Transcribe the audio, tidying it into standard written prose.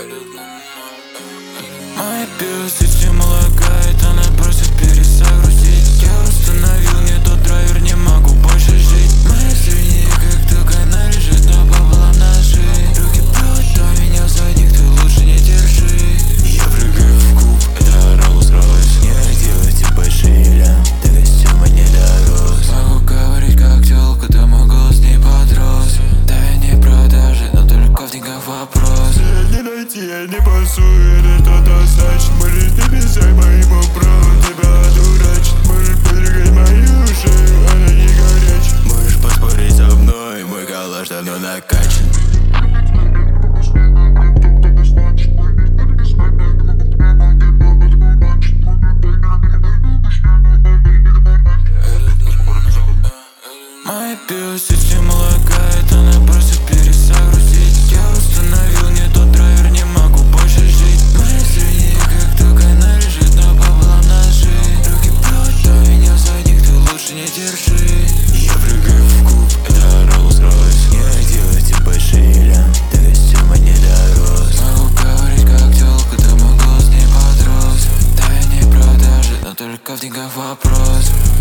Моя биосистема лагает, она просит перезагрузить. Я установил не тот драйвер, не могу больше жить. Мои средние как только она лежит, но пополам ножи. Руки прочь, но меня в задних ты лучше не держи. Я прыгаю в куб, это Rolls-Royce. Не делайте большие лям, до костюма не дорос. Могу говорить как тёлка, да мой голос не подрос. Да я не продажи, но только в деньгах вопрос. Не найти, я не пасую, это что-то значит. Можешь не писать моему праву, тебя одурачит. Можешь подрыгать мою шею, она не горячая. Можешь поспорить со мной, мой калаш давно накачан. Моя биосистема лагает, она просит перезагрузить. Я установил не тот драйвер, не могу больше жить. Мои средние как только она лежит, но пополам ножи. Руки прочь, но меня в задних ты лучше не держи. Я прыгаю в куб, это Rolls-Royce. Не делайте большие лям, до костюма не дорос. Могу говорить как тёлка, да мой голос не подрос. Да я не продажи, но только в деньгах вопрос.